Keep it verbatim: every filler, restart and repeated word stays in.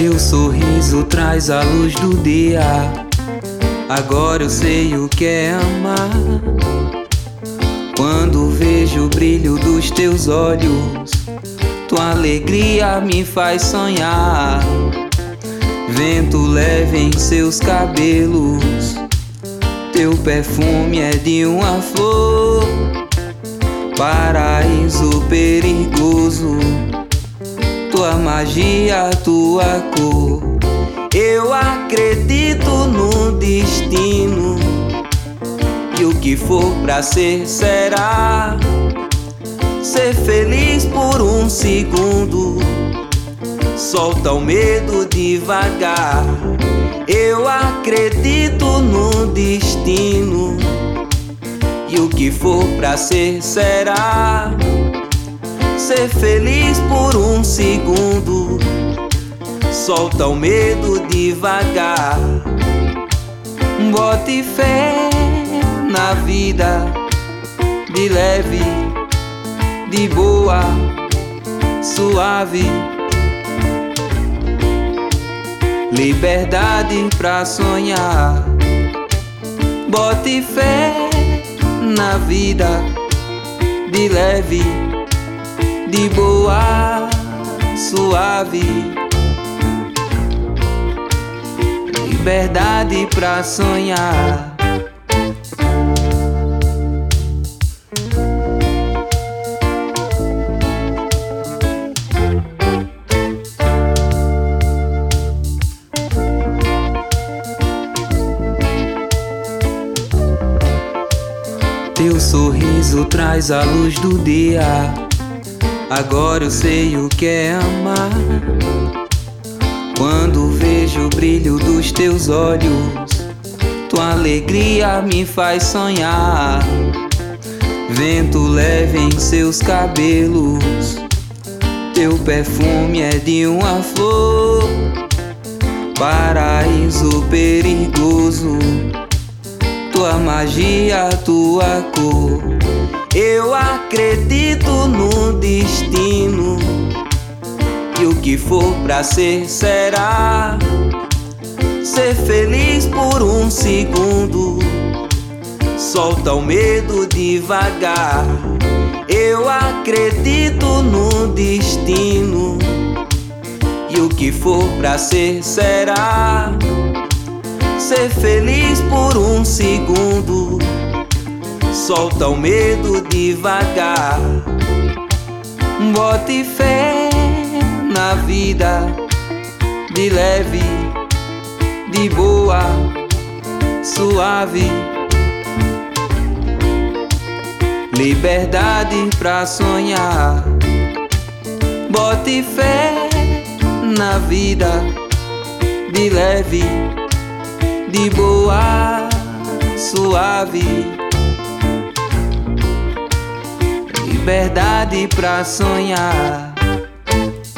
Teu sorriso traz a luz do dia. Agora eu sei o que é amar. Quando vejo o brilho dos teus olhos, tua alegria me faz sonhar. Vento leve em seus cabelos, teu perfume é de uma flor. Paraíso perigoso, tua magia, tua cor. Eu acredito no destino, e o que for pra ser, será. Ser feliz por um segundo, solta o medo devagar. Eu acredito no destino, e o que for pra ser, será. Ser feliz por um segundo, solta o medo devagar. Bote fé na vida, de leve, de boa, suave. Liberdade pra sonhar. Bote fé na vida, de leve, de boa, suave. Liberdade pra sonhar. Teu sorriso traz a luz do dia. Agora eu sei o que é amar. Quando vejo o brilho dos teus olhos, tua alegria me faz sonhar. Vento leve em seus cabelos, teu perfume é de uma flor. Paraíso perigoso, tua magia, tua cor. Eu acredito no destino, e o que for pra ser, será. Ser feliz por um segundo, solta o medo devagar. Eu acredito no destino, e o que for pra ser, será. Ser feliz por um segundo, solta o medo devagar. Bote fé na vida, de leve, de boa, suave. Liberdade pra sonhar. Bote fé na vida, de leve, de boa, suave. Liberdade pra sonhar.